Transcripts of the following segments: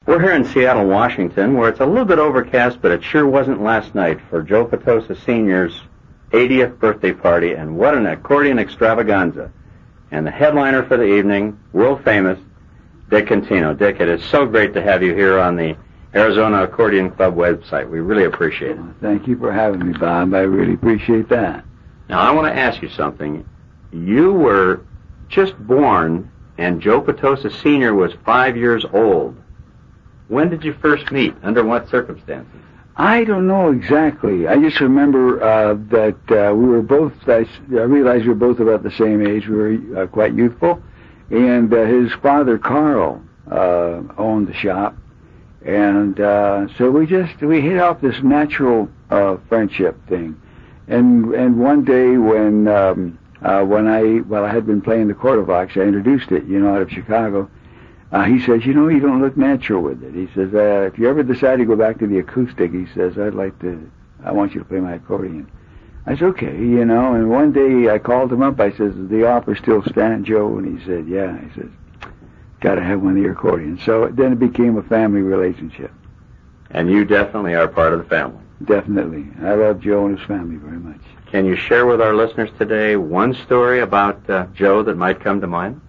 We're here in Seattle, Washington, where it's a little bit overcast, but it sure wasn't last night for Joe Potosa Sr.'s 80th birthday party, and what an accordion extravaganza. And the headliner for the evening, world-famous Dick Contino. Dick, it is so great to have you here on the Arizona Accordion Club website. We really appreciate it. Thank you for having me, Bob. I really appreciate that. Now, I want to ask you something. You were just born, and Joe Potosa Sr. was 5 years old. When did you first meet? Under what circumstances? I don't know exactly. I just remember that we were both, I realized we were both about the same age. We were quite youthful. And his father, Carl, owned the shop. And so we hit off this natural friendship thing. And one day when I had been playing the Quarterbox, I introduced it, out of Chicago. He says, you don't look natural with it. He says, if you ever decide to go back to the acoustic, he says, I want you to play my accordion. I said, okay, and one day I called him up. I says, does the offer still stand, Joe? And he said, yeah. He says, got to have one of your accordions. So then it became a family relationship. And you definitely are part of the family. Definitely. I love Joe and his family very much. Can you share with our listeners today one story about Joe that might come to mind?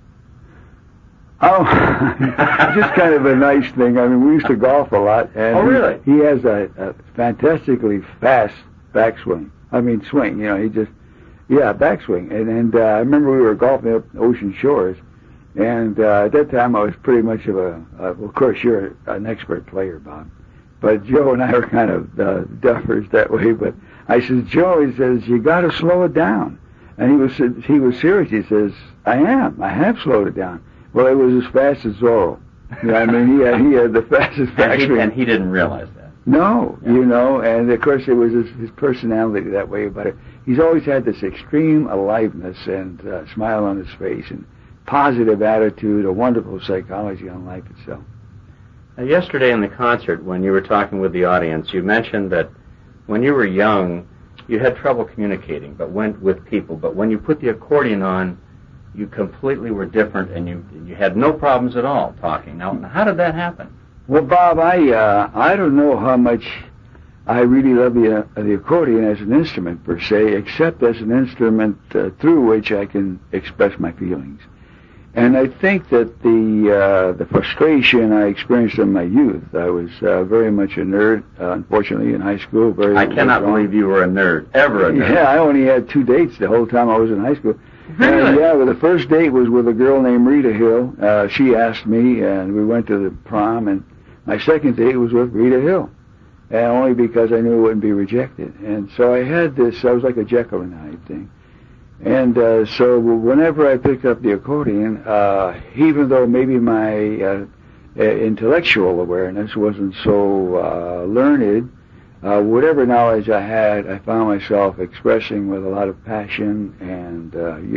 Oh, just kind of a nice thing. I mean, we used to golf a lot. And really? He has a fantastically fast backswing. I mean, swing, backswing. And I remember we were golfing up Ocean Shores. And at that time, I was pretty much of course, you're an expert player, Bob. But Joe and I were kind of duffers that way. But I said, Joe, he says, you got to slow it down. And he was serious. He says, I have slowed it down. Well, it was as fast as Zorro. I mean, he had the fastest backswing. And he didn't realize that. No, and of course it was his personality that way about it. He's always had this extreme aliveness and smile on his face and positive attitude, a wonderful psychology on life itself. Now, yesterday in the concert, when you were talking with the audience, you mentioned that when you were young, you had trouble communicating, with people. But when you put the accordion on, you completely were different, and you had no problems at all talking. Now, how did that happen? Well, Bob, I don't know how much I really love the accordion as an instrument per se, except as an instrument through which I can express my feelings. And I think that the frustration I experienced in my youth, I was very much a nerd, unfortunately, in high school. I cannot believe you were a nerd, ever a nerd. Yeah, I only had 2 dates the whole time I was in high school. Really? Well, the first date was with a girl named Rita Hill. She asked me, and we went to the prom, and my second date was with Rita Hill, and only because I knew it wouldn't be rejected. And so I had this, I was like a Jekyll and Hyde thing. And so whenever I picked up the accordion, even though maybe my intellectual awareness wasn't so learned, whatever knowledge I had, I found myself expressing with a lot of passion and,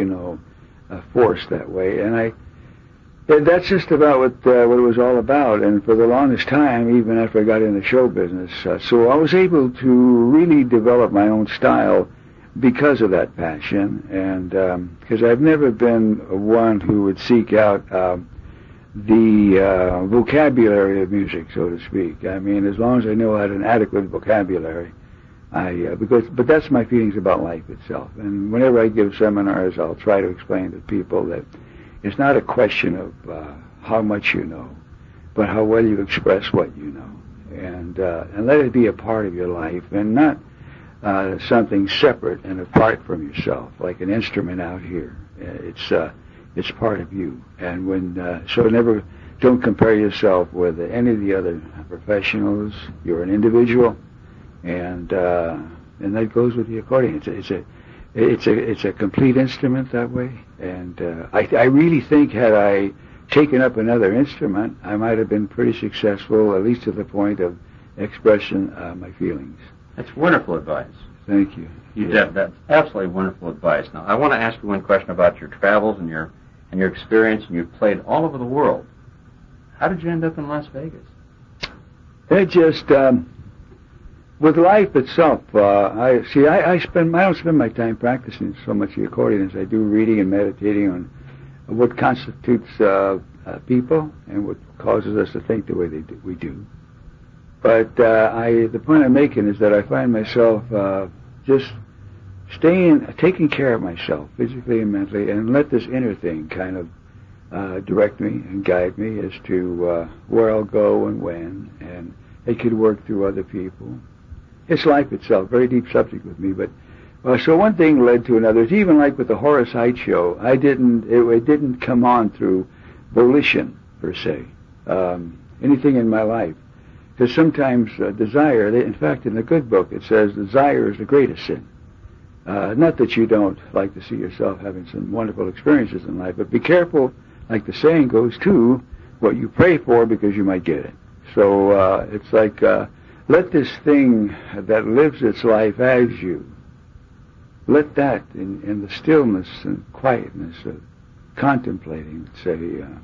force that way. And that's just about what it was all about. And for the longest time, even after I got into show business, so I was able to really develop my own style because of that passion. And because I've never been one who would seek out the vocabulary of music, so to speak. I mean, as long as I know I had an adequate vocabulary, but that's my feelings about life itself. And whenever I give seminars, I'll try to explain to people that it's not a question of how much you know, but how well you express what you know, and let it be a part of your life, and not something separate and apart from yourself, like an instrument out here. It's part of you, and don't compare yourself with any of the other professionals. You're an individual, and that goes with the accordion. It's a complete instrument that way, and I really think had I taken up another instrument, I might have been pretty successful, at least to the point of expressing my feelings. That's wonderful advice. Thank you. That's absolutely wonderful advice. Now, I want to ask you one question about your travels and your experience, and you've played all over the world. How did you end up in Las Vegas? It just, with life itself, I don't spend my time practicing so much the accordion as I do reading and meditating on what constitutes people and what causes us to think the way we do. But the point I'm making is that I find myself just taking care of myself physically and mentally, and let this inner thing kind of direct me and guide me as to where I'll go and when, and it could work through other people. It's life itself, very deep subject with me, but so one thing led to another. It's even like with the Horace Heidt show. It didn't come on through volition per se, anything in my life. Because sometimes desire, in fact, in the good book, it says desire is the greatest sin. Not that you don't like to see yourself having some wonderful experiences in life, but be careful, like the saying goes, too, what you pray for, because you might get it. So it's like, let this thing that lives its life as you, let that, in the stillness and quietness of contemplating, say,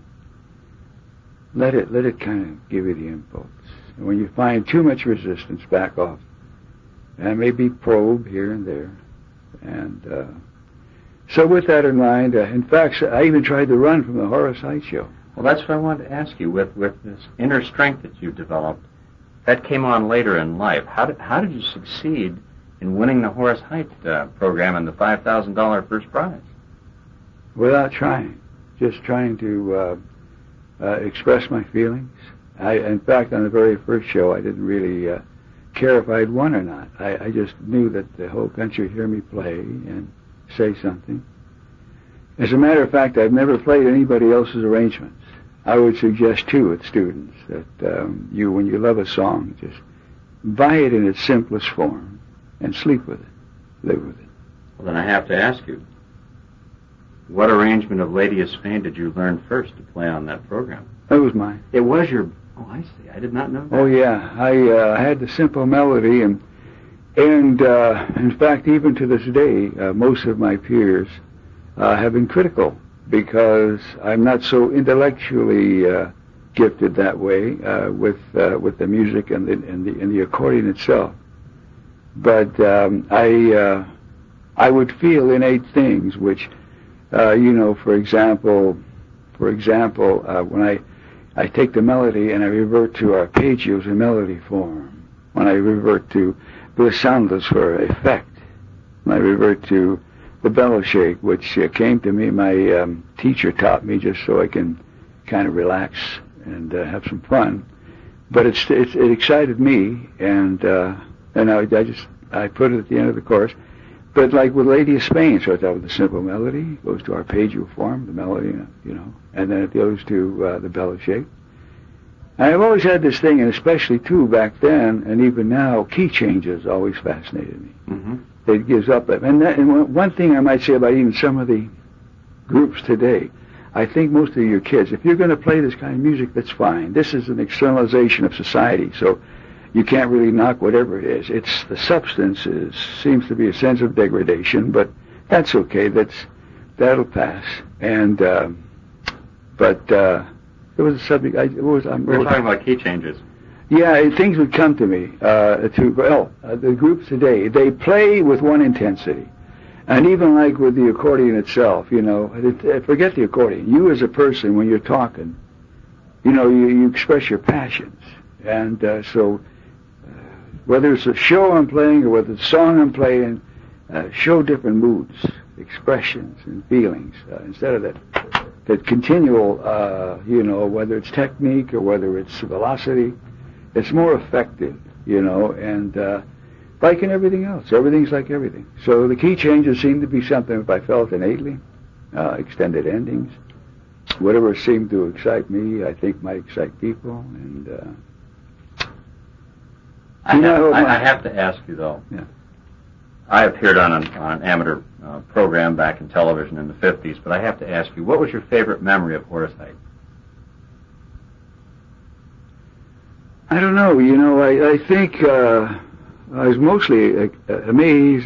let it kind of give you the impulse. And when you find too much resistance, back off. And maybe probe here and there. And so with that in mind, in fact, I even tried to run from the Horace Heidt show. Well, that's what I wanted to ask you. With this inner strength that you've developed, that came on later in life. How did you succeed in winning the Horace Heidt program and the $5,000 first prize? Without trying. Just trying to express my feelings. In fact, on the very first show, I didn't really care if I'd won or not. I just knew that the whole country would hear me play and say something. As a matter of fact, I've never played anybody else's arrangements. I would suggest, too, with students that when you love a song, just buy it in its simplest form and sleep with it, live with it. Well, then I have to ask you, what arrangement of Lady of Spain did you learn first to play on that program? That was mine. It was your... Oh, I see. I did not know that. Oh, yeah. I had the simple melody, and in fact, even to this day, most of my peers have been critical because I'm not so intellectually gifted that way with the music and the accordion itself. But I would feel innate things, which, for example, when I take the melody and I revert to arpeggios in melody form. When I revert to glissandos for effect. When I revert to the bellow shake, which came to me, my teacher taught me just so I can kind of relax and have some fun. But it excited me, and I put it at the end of the course. But like with Lady of Spain, starts out with a simple melody, goes to arpeggio form, the melody, and then it goes to the bellow shake. And I've always had this thing, and especially too back then, and even now, key changes always fascinated me. Mm-hmm. It gives up, and one thing I might say about even some of the groups today, I think most of your kids, if you're going to play this kind of music, that's fine. This is an externalization of society, so you can't really knock whatever it is. It's the substance seems to be a sense of degradation, but that's okay. That'll pass. And but it was a subject. We're talking about key changes. Yeah, things would come to me. The groups today, they play with one intensity, and even like with the accordion itself, forget the accordion. You as a person, when you're talking, you express your passions, and so. Whether it's a show I'm playing or whether it's a song I'm playing, show different moods, expressions, and feelings instead of that continual, whether it's technique or whether it's velocity. It's more effective, and like in everything else, everything's like everything. So the key changes seem to be something, if I felt innately, extended endings, whatever seemed to excite me, I think might excite people, and. I have to ask you, though. Yeah. I appeared on an amateur program back in television in the 50s, but I have to ask you, what was your favorite memory of Horace Heidt? I don't know. I think I was mostly amazed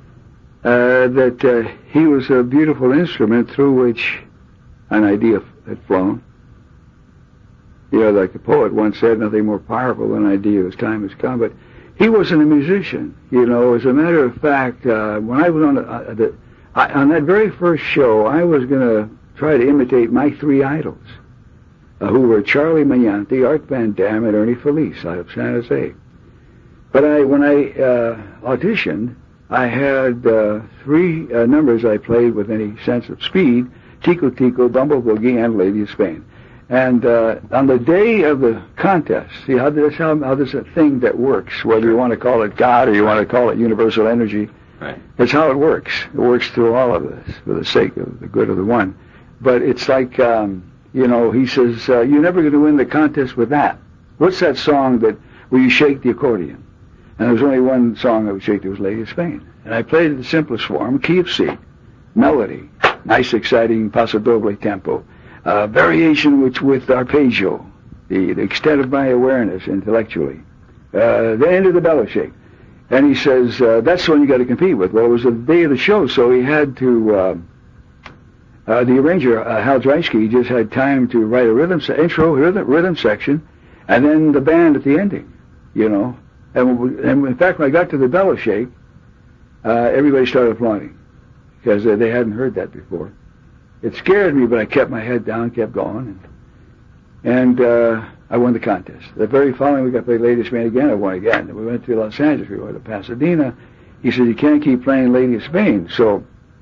that he was a beautiful instrument through which an idea had flown. Like the poet once said, nothing more powerful than an idea as time has come. But he wasn't a musician. As a matter of fact, when I was on that very first show, I was going to try to imitate my three idols, who were Charlie Magnante, Art Van Dam, and Ernie Felice out of San Jose. But when I auditioned, I had three numbers I played with any sense of speed: Tico Tico, Bumble Boogie, and Lady of Spain. And on the day of the contest, see how there's a thing that works, whether you want to call it God or you want to call it universal energy. Right. That's how it works. It works through all of us for the sake of the good of the one. But it's like, he says, you're never going to win the contest with that. What's that song where you shake the accordion? And there was only one song I would shake. It was Lady of Spain. And I played it the simplest form, key of C, melody, nice, exciting paso doble tempo, variation with arpeggio, the extent of my awareness intellectually. Then into the bellow shake. And he says, that's the one you got to compete with. Well, it was the day of the show, so he had to, the arranger, Hal Dreisky, just had time to write a rhythm section, and then the band at the ending, And in fact, when I got to the bellow shake, everybody started applauding, because they hadn't heard that before. It scared me, but I kept my head down, kept going, and I won the contest. The very following week, I played Lady of Spain again. I won again. We went to Los Angeles. We went to Pasadena. He said, you can't keep playing Lady of Spain. So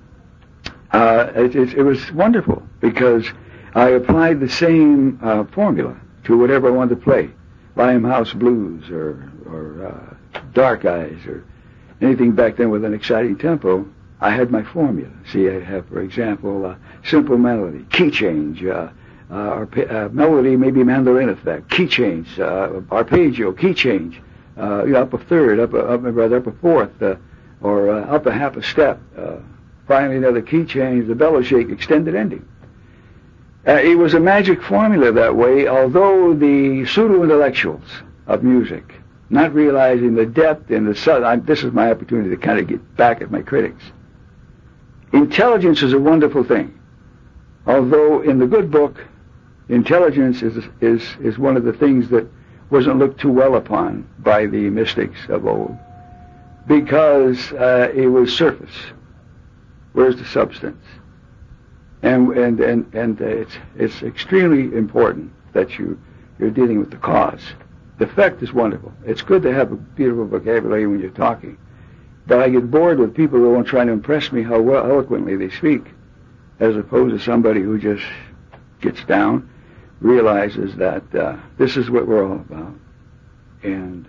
it was wonderful, because I applied the same formula to whatever I wanted to play. Limehouse Blues or Dark Eyes or anything back then with an exciting tempo. I had my formula. See, I have, for example, simple melody, key change, melody, maybe mandolin effect, key change, arpeggio, key change, up a third, up a fourth, or up a half a step. Finally, another key change, the bellow shake, extended ending. It was a magic formula that way, although the pseudo-intellectuals of music, not realizing the depth and this is my opportunity to kind of get back at my critics. Intelligence is a wonderful thing, although in the good book, intelligence is one of the things that wasn't looked too well upon by the mystics of old, because it was surface. Where's the substance? And it's extremely important that you're dealing with the cause. The effect is wonderful. It's good to have a beautiful vocabulary when you're talking, but I get bored with people who won't try to impress me how well eloquently they speak, as opposed to somebody who just gets down, realizes that this is what we're all about, and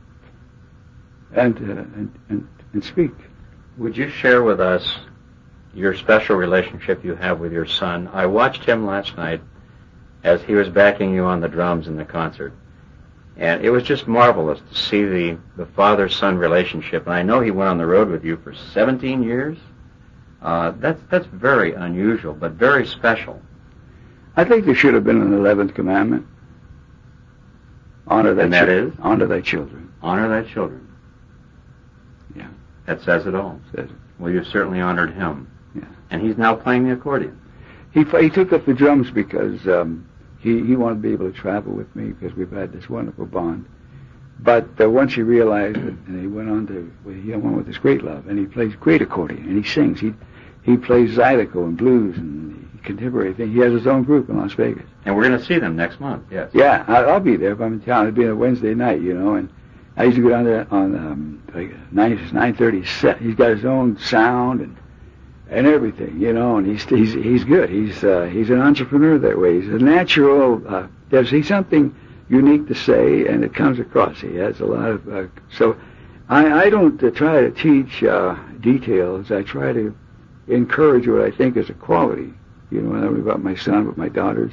speak. Would you share with us your special relationship you have with your son? I watched him last night as he was backing you on the drums in the concert, and it was just marvelous to see the father-son relationship. And I know he went on the road with you for 17 years. That's very unusual, but very special. I think there should have been an 11th commandment. Honor thy and that is? Honor thy children. Honor thy children. Yeah. That says it all. Says it. Well, you've certainly honored him. Yeah. And he's now playing the accordion. He took up the drums because he wanted to be able to travel with me, because we've had this wonderful bond. But once he realized it, and he went with his great love, and he plays great accordion, and he sings. He plays zydeco and blues and contemporary thing. He has his own group in Las Vegas. And we're going to see them next month, yes. Yeah, I'll be there if I'm in town. It'll be on a Wednesday night, and I used to go down there on 9:30 set. He's got his own sound and everything, and he's good. He's an entrepreneur that way. He's a natural. He's something unique to say, and it comes across. He has a lot of. So I don't try to teach details. I try to encourage what I think is a quality. Not only about my son, but my daughters.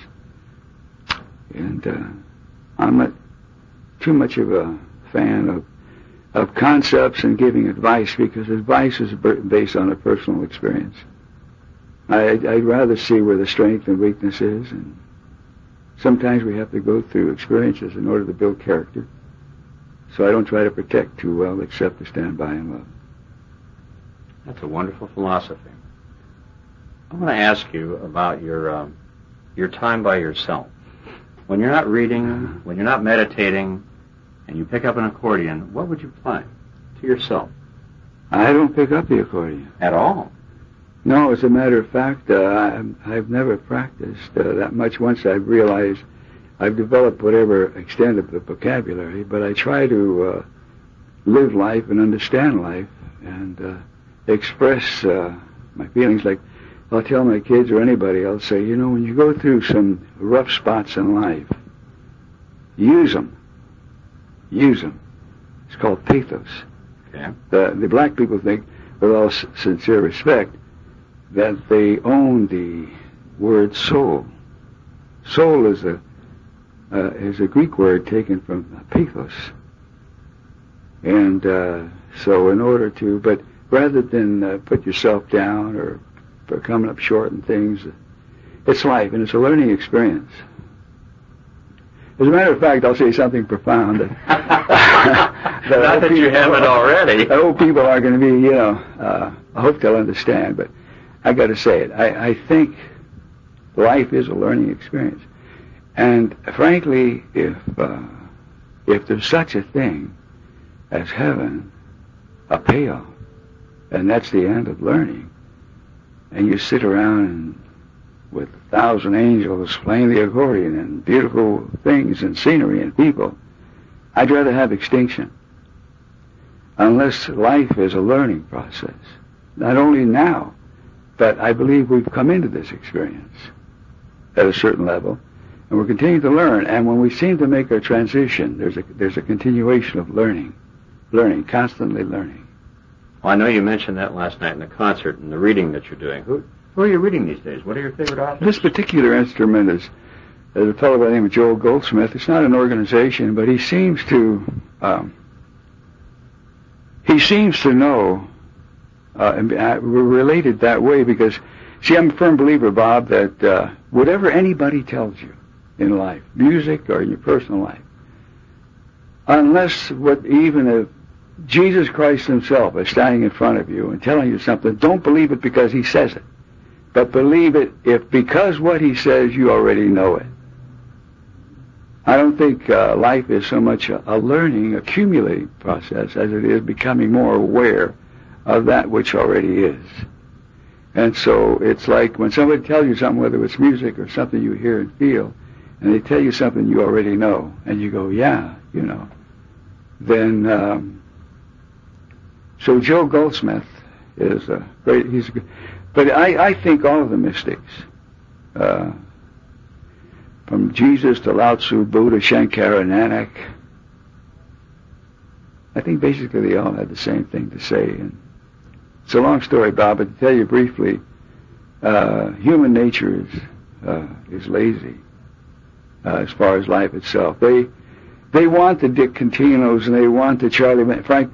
And I'm not too much of a fan of concepts and giving advice, because advice is based on a personal experience. I'd rather see where the strength and weakness is, and sometimes we have to go through experiences in order to build character. So I don't try to protect too well, except to stand by and love. That's a wonderful philosophy. I want to ask you about your time by yourself. When you're not reading, when you're not meditating, and you pick up an accordion, what would you play to yourself? I don't pick up the accordion. At all? No, as a matter of fact, I've never practiced that much. Once I've realized I've developed whatever extent of the vocabulary, but I try to live life and understand life and express my feelings. Like I'll tell my kids or anybody, I'll say, you know, when you go through some rough spots in life, use them. Use them. It's called pathos. Okay. The black people think, with all sincere respect, that they own the word soul. Soul is a Greek word taken from pathos. And so in order to, but rather than put yourself down or coming up short in things, it's life, and it's a learning experience. As a matter of fact, I'll say something profound. That Not that you haven't already. Old people are going to be, you know, I hope they'll understand, but I got to say it. I think life is a learning experience. And frankly, if there's such a thing as heaven, a payoff, and that's the end of learning, and you sit around and with 1,000 angels playing the accordion and beautiful things and scenery and people, I'd rather have extinction. Unless life is a learning process. Not only now, but I believe we've come into this experience at a certain level, and we're continuing to learn. And when we seem to make our transition, there's a continuation of learning, constantly learning. Well, I know you mentioned that last night in the concert and the reading that you're doing. Who are you reading these days? What are your favorite authors? This particular instrument is a fellow by the name of Joel Goldsmith. It's not an organization, but he seems to know, and we're related that way because, see, I'm a firm believer, Bob, that whatever anybody tells you in life, music or in your personal life, unless even Jesus Christ himself is standing in front of you and telling you something, don't believe it because he says it, but believe it if because what he says you already know it. I don't think life is so much a learning, accumulating process as it is becoming more aware of that which already is. And so it's like when somebody tells you something, whether it's music or something you hear and feel, and they tell you something you already know, and you go, yeah, you know, then, so Joe Goldsmith is great, he's a good, but I think all of the mystics, from Jesus to Lao Tzu, Buddha, Shankara, Nanak, I think basically they all had the same thing to say. And it's a long story, Bob, but to tell you briefly, human nature is lazy as far as life itself. They want the Dick Continos and they want the Frank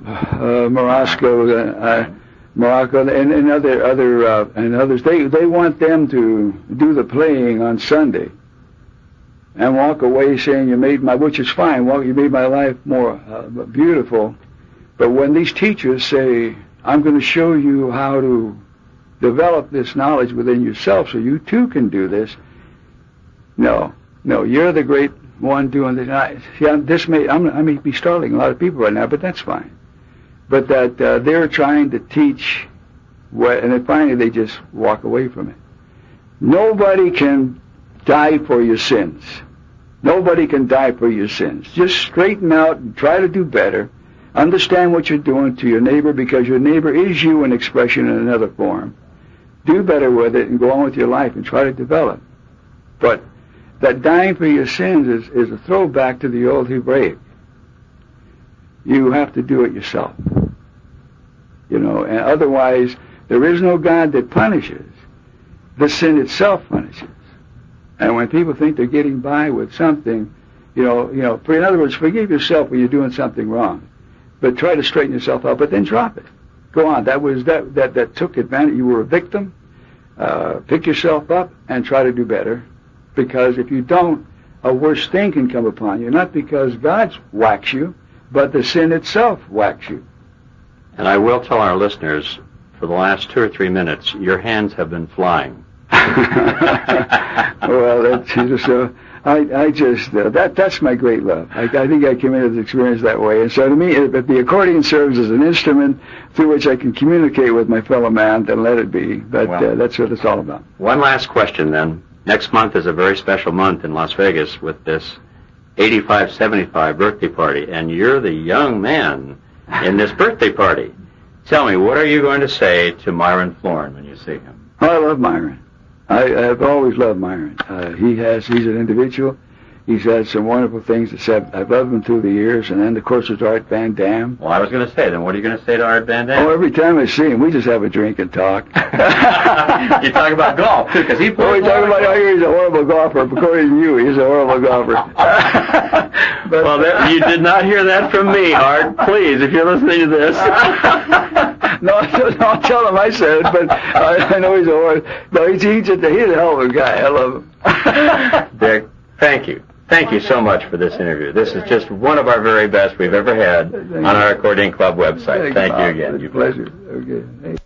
Morocco and others. They want them to do the playing on Sunday and walk away saying you made which is fine. Well, you made my life more beautiful. But when these teachers say, I'm going to show you how to develop this knowledge within yourself so you too can do this. No, you're the great one doing this. I may be startling a lot of people right now, but that's fine. But that they're trying to teach and then finally they just walk away from it. Nobody can die for your sins. Nobody can die for your sins. Just straighten out and try to do better. Understand what you're doing to your neighbor because your neighbor is you in expression in another form. Do better with it and go on with your life and try to develop. But that dying for your sins is a throwback to the old Hebraic. You have to do it yourself. You know, and otherwise there is no God that punishes. The sin itself punishes. And when people think they're getting by with something, in other words, forgive yourself when you're doing something wrong, but try to straighten yourself out. But then drop it. Go on. That took advantage. You were a victim. Pick yourself up and try to do better, because if you don't, a worse thing can come upon you. Not because God's whacks you, but the sin itself whacks you. And I will tell our listeners, for the last 2 or 3 minutes, your hands have been flying. Well, that's just I just that's my great love. I think I came into this experience that way, and so to me, if the accordion serves as an instrument through which I can communicate with my fellow man, then let it be. But that's what it's all about. One last question, then. Next month is a very special month in Las Vegas with this 85-75 birthday party, and you're the young man in this birthday party. Tell me, what are you going to say to Myron Florin when you see him? Oh, I love Myron. I've always loved Myron. He's an individual. He's had some wonderful things to say. I've loved him through the years, and then, of course, there's Art Van Dam. Well, I was going to say, then what are you going to say to Art Van Dam? Oh, every time I see him, we just have a drink and talk. You talk about golf, too, because he plays. Oh, we talk about how he's a horrible golfer. According to you, he's a horrible golfer. Well, you did not hear that from me, Art. Please, if you're listening to this. No, I'll tell him I said it, but I know he's a horrible. No, he's a hell of a guy. I love him. Dick, thank you. Thank you so much for this interview. This is just one of our very best we've ever had on our Accordion Club website. Thank you again. Pleasure. Okay. Hey.